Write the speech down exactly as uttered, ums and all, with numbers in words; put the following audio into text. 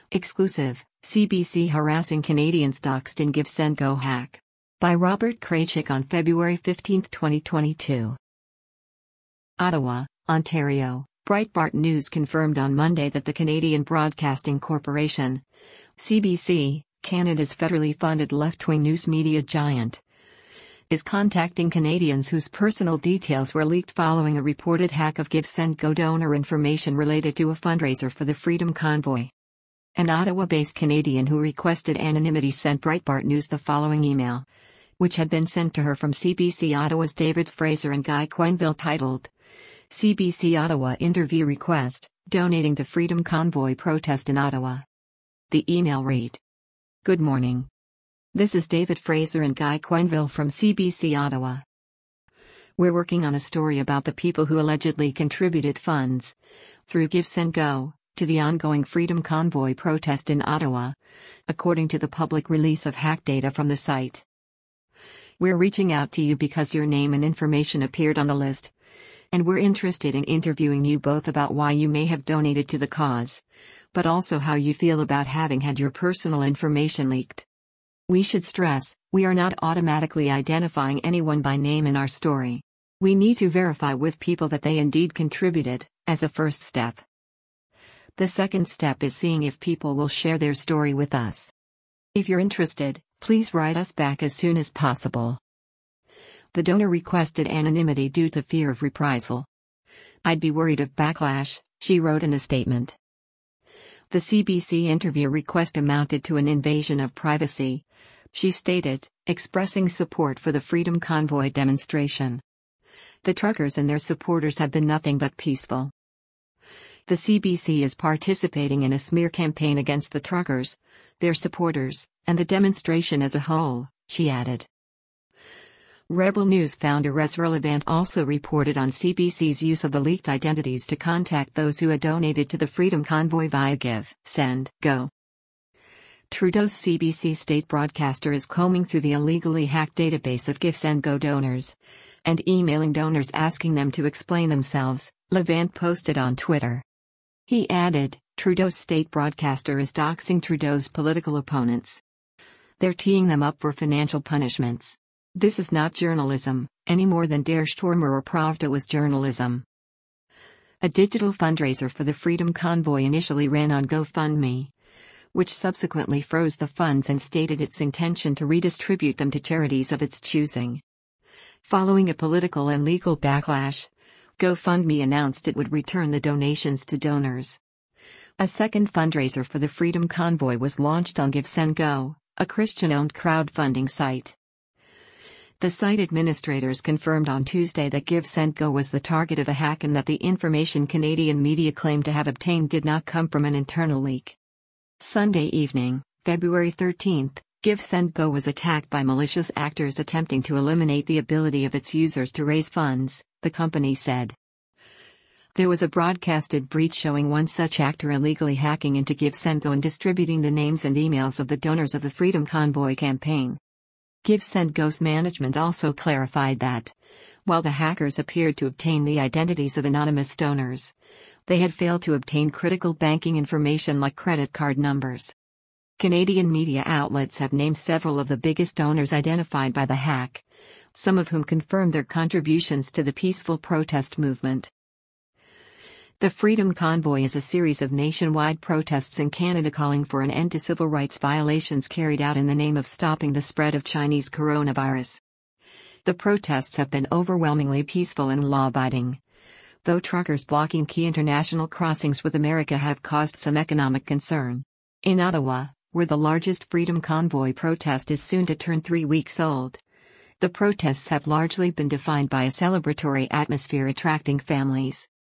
Exclusive, C B C harassing Canadians doxed in GiveSendGo hack. By Robert Kraychik on February fifteenth, twenty twenty-two. Ottawa, Ontario. Breitbart News confirmed on Monday that the Canadian Broadcasting Corporation, C B C, Canada's federally funded left-wing news media giant, is contacting Canadians whose personal details were leaked following a reported hack of GiveSendGo donor information related to a fundraiser for the Freedom Convoy. An Ottawa-based Canadian who requested anonymity sent Breitbart News the following email, which had been sent to her from C B C Ottawa's David Fraser and Guy Quenneville, titled, C B C Ottawa Interview Request, Donating to Freedom Convoy Protest in Ottawa. The email read, "Good morning. This is David Fraser and Guy Quenneville from C B C Ottawa. We're working on a story about the people who allegedly contributed funds, through GiveSendGo, to the ongoing Freedom Convoy protest in Ottawa, according to the public release of hack data from the site. We're reaching out to you because your name and information appeared on the list, and we're interested in interviewing you both about why you may have donated to the cause, but also how you feel about having had your personal information leaked. We should stress, we are not automatically identifying anyone by name in our story. We need to verify with people that they indeed contributed, as a first step. The second step is seeing if people will share their story with us. If you're interested, please write us back as soon as possible. The donor requested anonymity due to fear of reprisal. I'd be worried of backlash," she wrote in a statement. The C B C interview request amounted to an invasion of privacy, she stated, expressing support for the Freedom Convoy demonstration. The truckers and their supporters have been nothing but peaceful. The C B C is participating in a smear campaign against the truckers, their supporters, and the demonstration as a whole, she added. Rebel News founder Ezra Levant also reported on C B C's use of the leaked identities to contact those who had donated to the Freedom Convoy via GiveSendGo. Trudeau's C B C state broadcaster is combing through the illegally hacked database of GiveSendGo donors, and emailing donors asking them to explain themselves, Levant posted on Twitter. He added, Trudeau's state broadcaster is doxing Trudeau's political opponents. They're teeing them up for financial punishments. This is not journalism, any more than Der Stürmer or Pravda was journalism. A digital fundraiser for the Freedom Convoy initially ran on GoFundMe, which subsequently froze the funds and stated its intention to redistribute them to charities of its choosing. Following a political and legal backlash, GoFundMe announced it would return the donations to donors. A second fundraiser for the Freedom Convoy was launched on GiveSendGo, a Christian-owned crowdfunding site. The site administrators confirmed on Tuesday that GiveSendGo was the target of a hack and that the information Canadian media claimed to have obtained did not come from an internal leak. Sunday evening, February thirteenth, GiveSendGo was attacked by malicious actors attempting to eliminate the ability of its users to raise funds, the company said. There was a broadcasted breach showing one such actor illegally hacking into GiveSendGo and distributing the names and emails of the donors of the Freedom Convoy campaign. GiveSendGo's management also clarified that, while the hackers appeared to obtain the identities of anonymous donors, they had failed to obtain critical banking information like credit card numbers. Canadian media outlets have named several of the biggest donors identified by the hack, some of whom confirmed their contributions to the peaceful protest movement. The Freedom Convoy is a series of nationwide protests in Canada calling for an end to civil rights violations carried out in the name of stopping the spread of Chinese coronavirus. The protests have been overwhelmingly peaceful and law-abiding, though truckers blocking key international crossings with America have caused some economic concern. In Ottawa, where the largest Freedom Convoy protest is soon to turn three weeks old, the protests have largely been defined by a celebratory atmosphere attracting families.